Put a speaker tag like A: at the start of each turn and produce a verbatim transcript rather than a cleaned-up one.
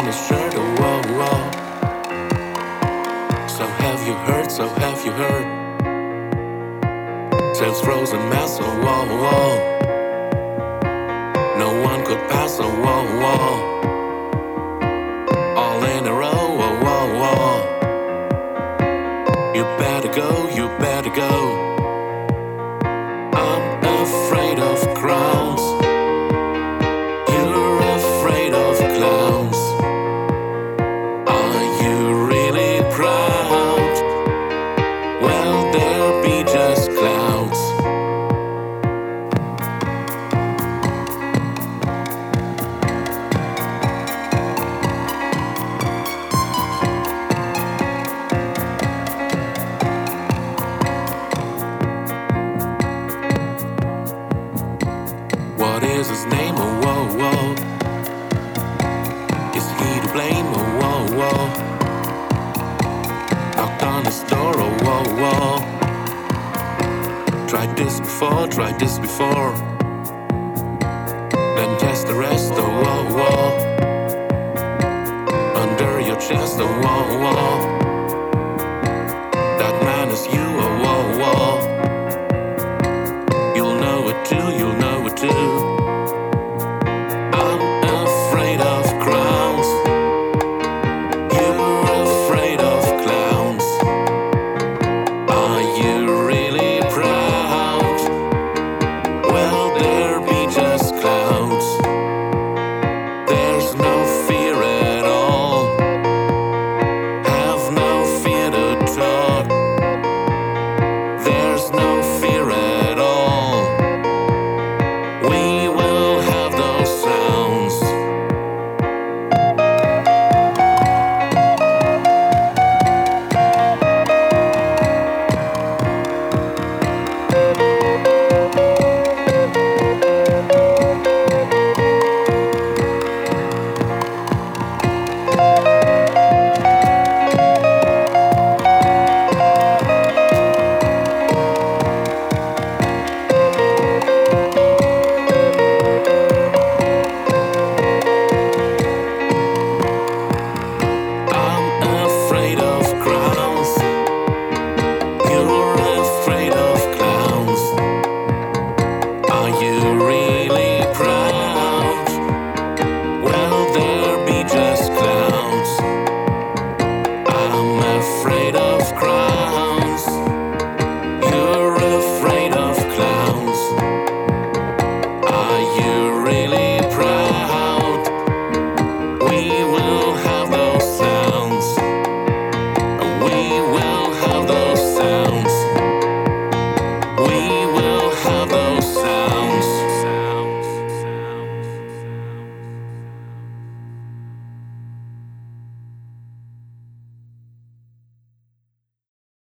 A: his shirt, oh, whoa, whoa. So have you heard, so have you heard? Tales frozen mass, oh, whoa, whoa. No one could pass, oh, whoa, whoa. All in a row, oh, whoa, whoa. You better go, you better go. I'm afraid of crowds. You're afraid of clowns. Are you really proud? Well, there'll be just clouds. What is his name? Oh, whoa, whoa. Is he to blame? Oh, whoa, whoa. Knocked on his door, oh, whoa, whoa. Tried this before, tried this before. Then test the rest, oh, whoa, whoa. Under your chest, oh, whoa, whoa.